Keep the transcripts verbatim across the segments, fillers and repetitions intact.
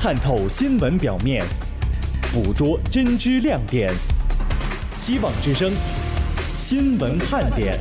看透新闻表面，捕捉真知亮点。希望之声新闻看点。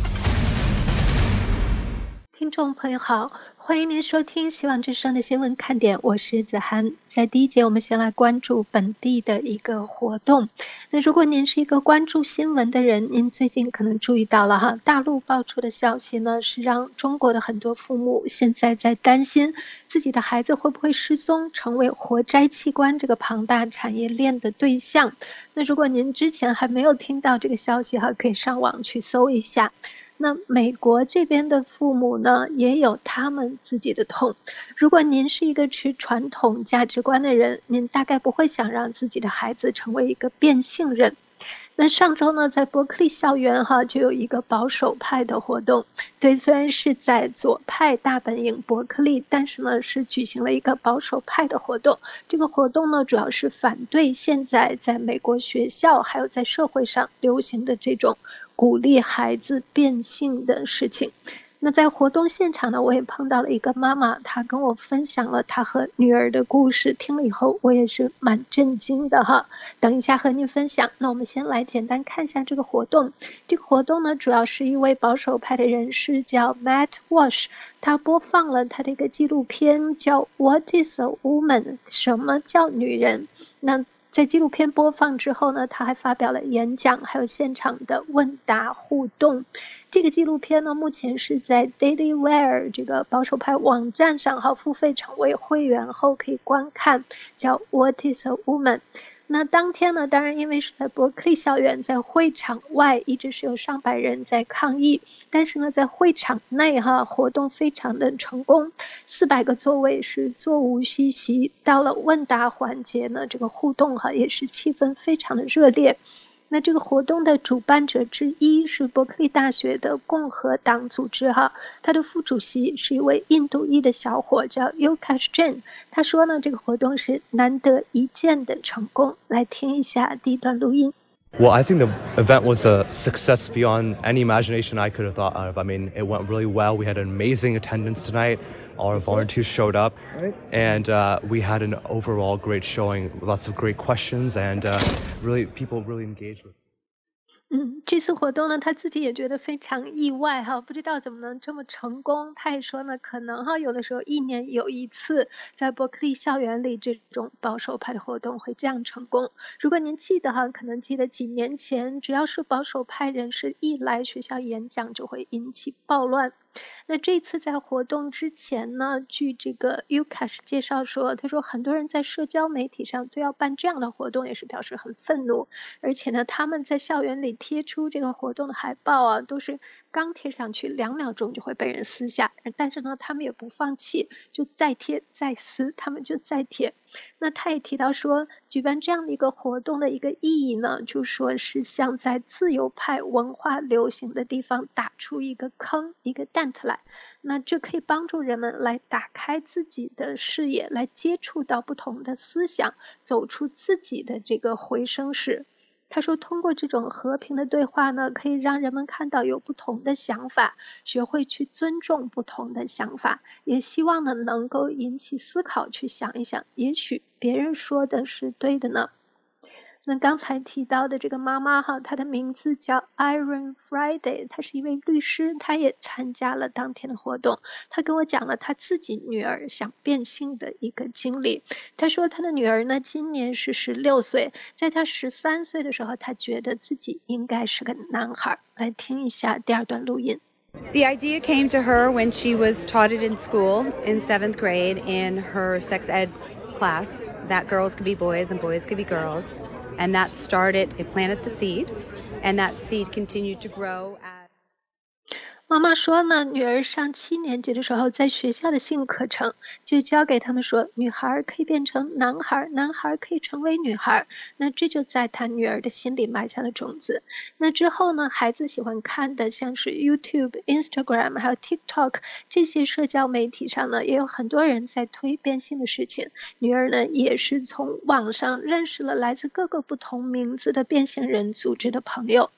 听众朋友好，欢迎您收听希望之声的新闻看点，我是子涵。在第一节我们先来关注本地的一个活动。那如果您是一个关注新闻的人，您最近可能注意到了哈，大陆爆出的消息呢，是让中国的很多父母现在在担心自己的孩子会不会失踪，成为活摘器官这个庞大产业链的对象。那如果您之前还没有听到这个消息哈，可以上网去搜一下。那美国这边的父母呢，也有他们自己的痛。如果您是一个持传统价值观的人，您大概不会想让自己的孩子成为一个变性人。那上周呢，在伯克利校园哈，就有一个保守派的活动。对，虽然是在左派大本营伯克利，但是呢，是举行了一个保守派的活动。这个活动呢，主要是反对现在在美国学校还有在社会上流行的这种鼓励孩子变性的事情。那在活动现场呢，我也碰到了一个妈妈，她跟我分享了她和女儿的故事，听了以后我也是蛮震惊的哈。等一下和您分享。那我们先来简单看一下这个活动。这个活动呢，主要是一位保守派的人士叫 Matt Walsh， 他播放了他的一个纪录片叫 What is a Woman？ 什么叫女人？那在纪录片播放之后呢，他还发表了演讲，还有现场的问答互动。这个纪录片呢，目前是在 Daily Wire 这个保守派网站上哈，付费成为会员后可以观看，叫 What is a Woman？那当天呢，当然因为是在伯克利校园，在会场外一直是有上百人在抗议，但是呢，在会场内哈，活动非常的成功，四百个座位是座无虚席。到了问答环节呢，这个互动哈也是气氛非常的热烈。那这个活动的主办者之一是伯克利大学的共和党组织哈，他的副主席是一位印度裔的小伙叫 Yukash Jain。 他说呢，这个活动是难得一见的成功。来听一下第一段录音。 Well, I think the event was a success beyond any imagination I could have thought of. I mean, it went really well. We had an amazing attendance tonight. All our volunteers showed up, and uh, we had an overall great showing, lots of great questions, and uh, really people really engaged with it. 嗯，这次活动呢，他自己也觉得非常意外哈，不知道怎么能这么成功。他也说呢，可能哈有的时候一年有一次，在伯克利校园里这种保守派的活动会这样成功。如果您记得哈，可能记得几年前，只要是保守派人士一来学校演讲，就会引起暴乱。那这次在活动之前呢，据这个 Yukash 介绍说，他说很多人在社交媒体上对要办这样的活动也是表示很愤怒，而且呢，他们在校园里贴出这个活动的海报啊，都是刚贴上去两秒钟就会被人撕下，但是呢，他们也不放弃，就再贴再撕，他们就再贴。那他也提到说，举办这样的一个活动的一个意义呢，就说是像在自由派文化流行的地方打出一个坑，一个蛋来，那这可以帮助人们来打开自己的视野，来接触到不同的思想，走出自己的这个回声室。他说通过这种和平的对话呢，可以让人们看到有不同的想法，学会去尊重不同的想法，也希望呢能够引起思考，去想一想，也许别人说的是对的呢。那刚才提到的这个妈妈哈，她的名字叫 Iron Friday， 她是一位律师，她也参加了当天的活动。她跟我讲了她自己女儿想变性的一个经历。她说她的女儿呢，今年是十六岁，在她十三岁的时候，她觉得自己应该是个男孩。来听一下第二段录音。 The idea came to her when she was taught it in school in seventh grade in her sex ed class, that girls could be boys and boys could be girls.And that started, it planted the seed, and that seed continued to grow at 妈妈说呢，女儿上七年级的时候，在学校的性课程就教给他们说，女孩可以变成男孩，男孩可以成为女孩。那这就在她女儿的心里埋下了种子。那之后呢，孩子喜欢看的像是 YouTube、Instagram 还有 TikTok 这些社交媒体上呢，也有很多人在推变性的事情。女儿呢，也是从网上认识了来自各个不同名字的变性人组织的朋友。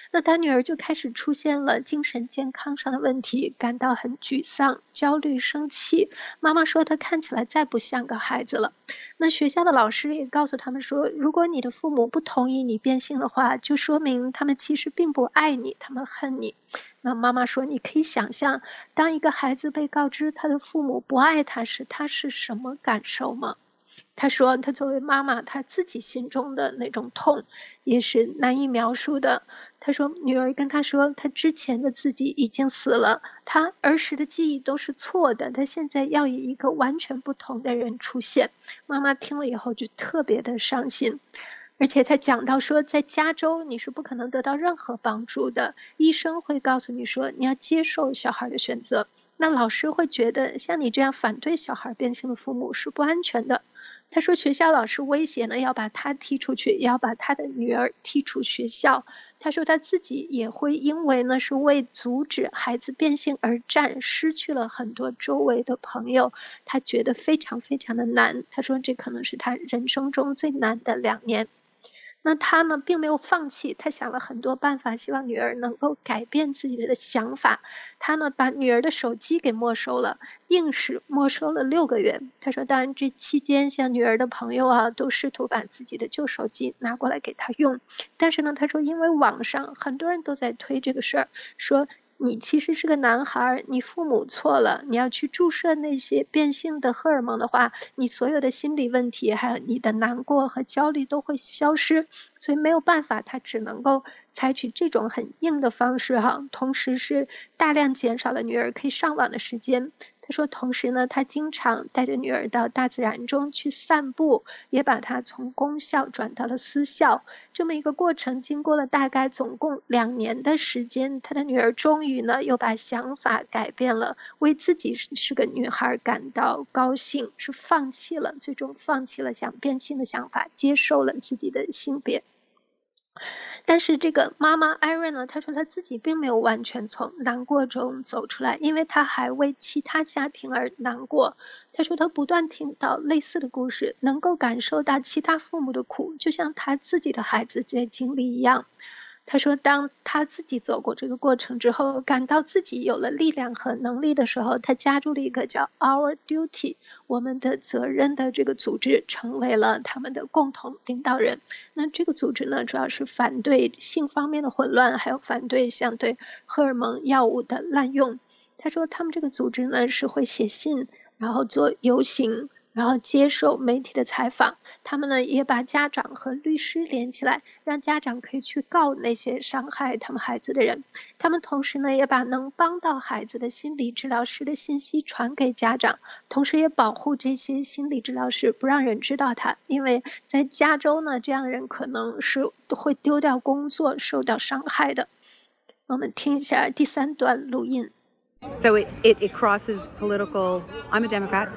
那他女儿就开始出现了精神健康上的问题，感到很沮丧、焦虑、生气。妈妈说她看起来再不像个孩子了。那学校的老师也告诉他们说，如果你的父母不同意你变性的话，就说明他们其实并不爱你，他们恨你。那妈妈说，你可以想象，当一个孩子被告知他的父母不爱他时，他是什么感受吗？他说他作为妈妈，他自己心中的那种痛也是难以描述的。他说女儿跟他说，他之前的自己已经死了，他儿时的记忆都是错的，他现在要以一个完全不同的人出现。妈妈听了以后就特别的伤心。而且他讲到说，在加州你是不可能得到任何帮助的，医生会告诉你说你要接受小孩的选择，那老师会觉得像你这样反对小孩变性的父母是不安全的。他说学校老师威胁呢，要把他踢出去，也要把他的女儿踢出学校。他说他自己也会因为呢是为阻止孩子变性而战，失去了很多周围的朋友，他觉得非常非常的难。他说这可能是他人生中最难的两年。那他呢并没有放弃，他想了很多办法，希望女儿能够改变自己的想法。他呢把女儿的手机给没收了，硬是没收了六个月。他说当然这期间像女儿的朋友啊都试图把自己的旧手机拿过来给他用，但是呢他说因为网上很多人都在推这个事儿，说你其实是个男孩，你父母错了，你要去注射那些变性的荷尔蒙的话，你所有的心理问题还有你的难过和焦虑都会消失。所以没有办法，他只能够采取这种很硬的方式哈，同时是大量减少了女儿可以上网的时间。他说同时呢，他经常带着女儿到大自然中去散步，也把她从公校转到了私校。这么一个过程经过了大概总共两年的时间，他的女儿终于呢又把想法改变了，为自己是个女孩感到高兴，是放弃了最终放弃了想变性的想法，接受了自己的性别。但是这个妈妈艾瑞呢，她说她自己并没有完全从难过中走出来，因为她还为其他家庭而难过。她说她不断听到类似的故事，能够感受到其他父母的苦，就像她自己的孩子在经历一样。他说当他自己走过这个过程之后，感到自己有了力量和能力的时候，他加入了一个叫 Our Duty 我们的责任的这个组织，成为了他们的共同领导人。那这个组织呢，主要是反对性方面的混乱，还有反对像对荷尔蒙药物的滥用。他说他们这个组织呢是会写信，然后做游行，然后接受媒体的采访。他们呢也把家长和律师连起来，让家长可以去告那些伤害他们孩子的人。他们同时呢也把能帮到孩子的心理治疗师的信息传给家长，同时也保护这些心理治疗师不让人知道他，因为在加州呢这样的人可能是会丢掉工作，受到伤害的。我们听一下第三段录音。 So it, it, it crosses political. I'm a Democrat.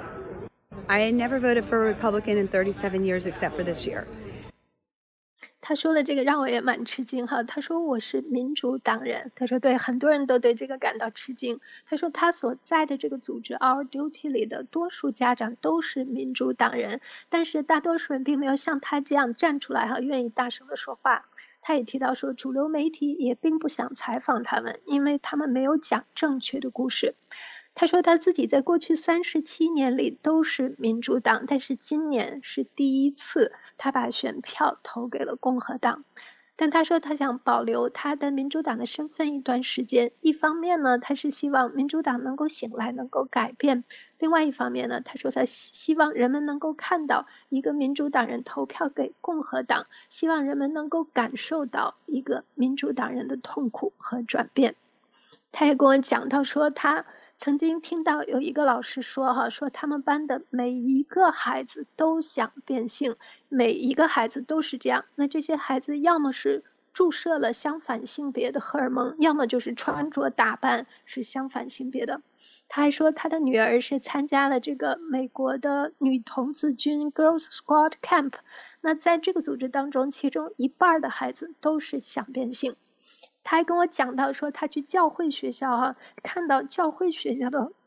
I had never voted for a Republican in thirty-seven years except for this year. 他说的这个让我也蛮吃惊哈，他说我是民主党人，他说对，很多人都对这个感到吃惊。他说他所在的这个组织 Our Duty 里的多数家长都是民主党人，但是大多数人并没有像他这样站出来哈，愿意大声的说话。他也提到说主流媒体也并不想采访他们，因为他们没有讲正确的故事。他说他自己在过去三十七年里都是民主党，但是今年是第一次他把选票投给了共和党。但他说他想保留他的民主党的身份一段时间，一方面呢他是希望民主党能够醒来，能够改变，另外一方面呢他说他希望人们能够看到一个民主党人投票给共和党，希望人们能够感受到一个民主党人的痛苦和转变。他也跟我讲到说他曾经听到有一个老师说哈，说他们班的每一个孩子都想变性，每一个孩子都是这样。那这些孩子要么是注射了相反性别的荷尔蒙，要么就是穿着打扮是相反性别的。他还说他的女儿是参加了这个美国的女童子军 Girls Scout Camp， 那在这个组织当中，其中一半的孩子都是想变性。他还跟我讲到说他去教会学校啊，看到教会学校的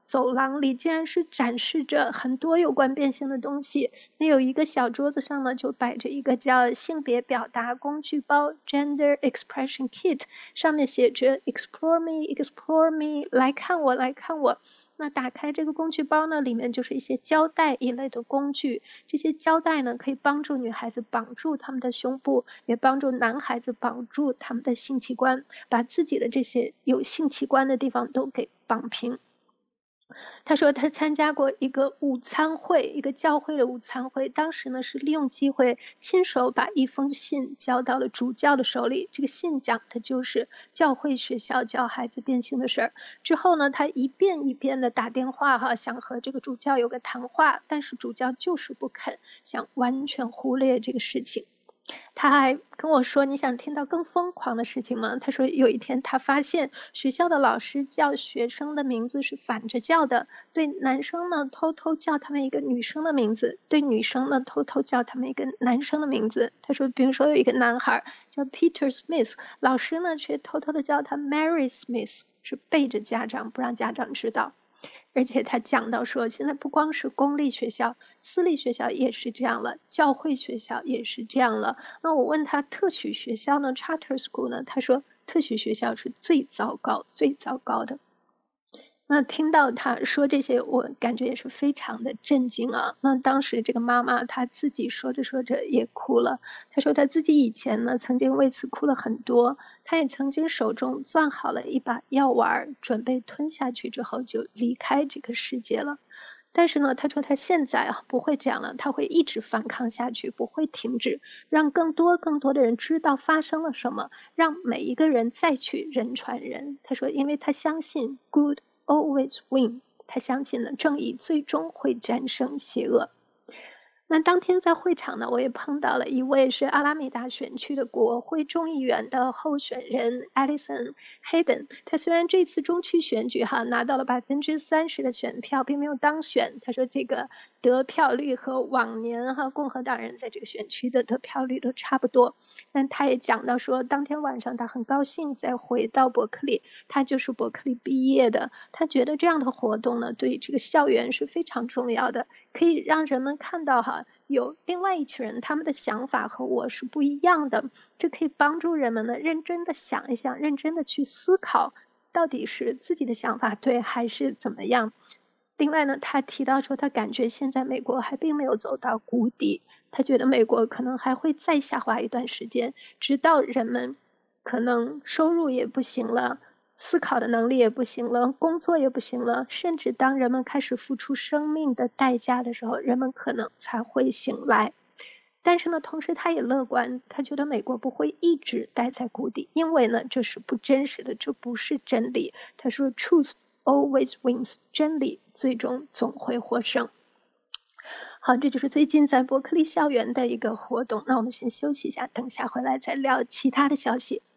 走廊里竟然是展示着很多有关变性的东西。那有一个小桌子上呢，就摆着一个叫性别表达工具包 Gender Expression Kit， 上面写着 Explore me, Explore me， 来看我，来看我。那打开这个工具包呢，里面就是一些胶带一类的工具。这些胶带呢，可以帮助女孩子绑住她们的胸部，也帮助男孩子绑住他们的性器官，把自己的这些有性器官的地方都给绑平。他说他参加过一个午餐会，一个教会的午餐会，当时呢是利用机会亲手把一封信交到了主教的手里。这个信讲的就是教会学校教孩子变性的事儿。之后呢，他一遍一遍的打电话哈，想和这个主教有个谈话，但是主教就是不肯，想完全忽略这个事情。他还跟我说，你想听到更疯狂的事情吗？他说有一天他发现学校的老师叫学生的名字是反着叫的，对男生呢偷偷叫他们一个女生的名字，对女生呢偷偷叫他们一个男生的名字。他说比如说有一个男孩叫 Peter Smith， 老师呢却偷偷的叫他 Mary Smith， 是背着家长不让家长知道。而且他讲到说，现在不光是公立学校，私立学校也是这样了，教会学校也是这样了。那我问他特许学校呢 Charter School 呢，他说特许学校是最糟糕最糟糕的。那听到他说这些，我感觉也是非常的震惊啊。那当时这个妈妈她自己说着说着也哭了，她说她自己以前呢曾经为此哭了很多，她也曾经手中攥好了一把药丸，准备吞下去之后就离开这个世界了。但是呢，他说他现在啊不会这样了，他会一直反抗下去，不会停止，让更多更多的人知道发生了什么，让每一个人再去人传人。他说因为他相信 good always win， 他相信呢正义最终会战胜邪恶。那当天在会场呢，我也碰到了一位是阿拉米达选区的国会众议员的候选人 Alison Hayden。 他虽然这次中区选举哈拿到了百分之三十的选票，并没有当选。他说这个得票率和往年哈共和党人在这个选区的得票率都差不多。但他也讲到说，当天晚上他很高兴再回到伯克利，他就是伯克利毕业的。他觉得这样的活动呢，对这个校园是非常重要的，可以让人们看到哈有另外一群人，他们的想法和我是不一样的，这可以帮助人们呢认真的想一想，认真的去思考到底是自己的想法对还是怎么样。另外呢，他提到说他感觉现在美国还并没有走到谷底，他觉得美国可能还会再下滑一段时间，直到人们可能收入也不行了，思考的能力也不行了，工作也不行了，甚至当人们开始付出生命的代价的时候，人们可能才会醒来。但是呢，同时他也乐观，他觉得美国不会一直待在谷底，因为呢这是不真实的，这不是真理。他说 Truth always wins， 真理最终总会获胜。好，这就是最近在伯克利校园的一个活动。那我们先休息一下，等下回来再聊其他的消息。